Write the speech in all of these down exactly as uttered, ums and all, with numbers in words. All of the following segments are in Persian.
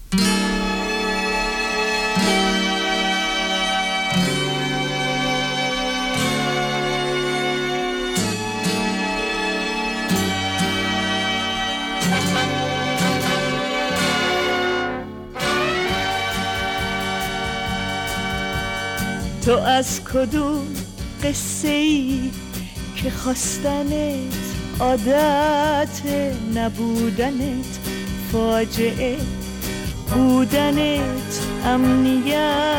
تو از کدوم قصه ای که خواستنت عادت، نبودنت فاجعه، بودنت امنیته؟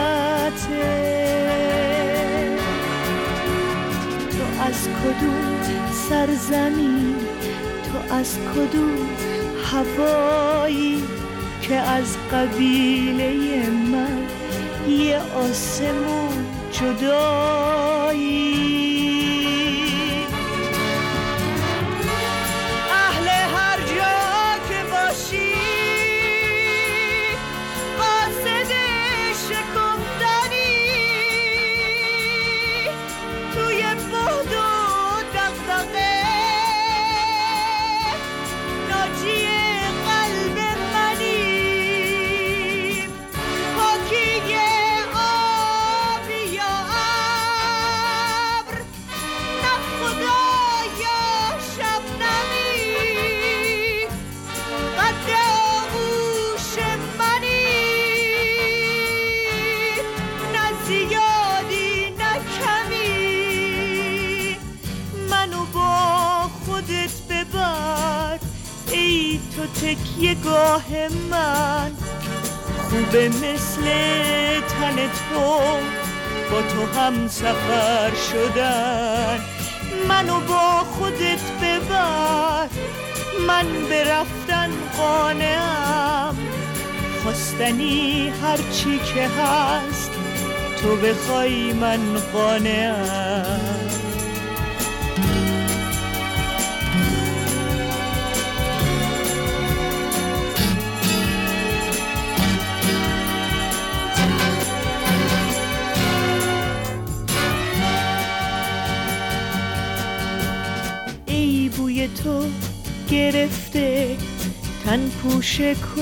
تو از کدوم سرزمین، تو از کدوم هوایی که از قبیله من یه آسمون جدایی؟ اهل هر جا که باشی قاصد شکفتنی، توی بعد و دغدغه ناجی قلب منی. پاکی تو تکیه گاه من، خوبه مثل تن تو با تو هم سفر شدن. منو با خودت ببر، من برفتن قانعم، خواستنی هرچی که هست تو بخوای من قانعم. تو گرفته تن پوش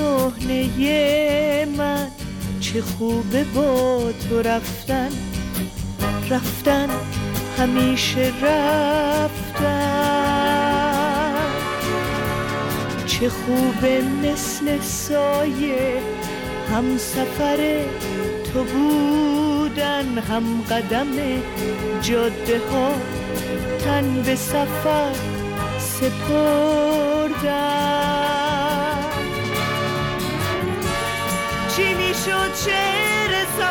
کهنه من، چه خوبه با تو رفتن، رفتن همیشه رفتن. چه خوبه مثل سایه هم سفر تو بودن، هم قدم جاده ها تن به سفر سپردم. چی میشد شعر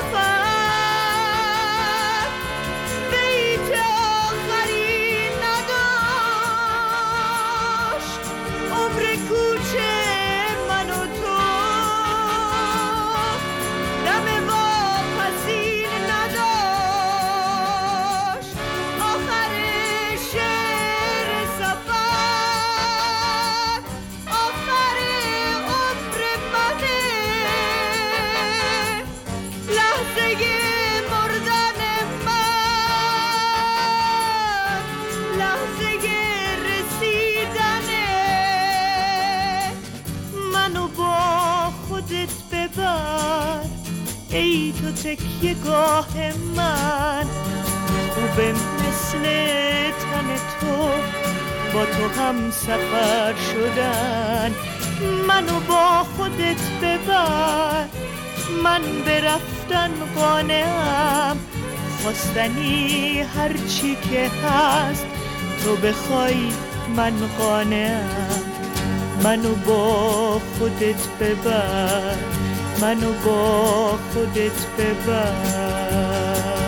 سفر بیت آخری نداشت، عمر کوچه من و تو دم واپسین نداشت. آخر شعر سفر آخر عمر منه، لحظه مردن من، لحظه رسیدنه. منو با خودت ببر ای تو تکیه گاه من، خوبه مثل تن تو با تو هم سفر شدن. منو با خودت ببر، من برفتن قانعم، خواستنی هرچی که هست تو بخوای من قانعم. منو با خودت ببر، منو با خودت ببر.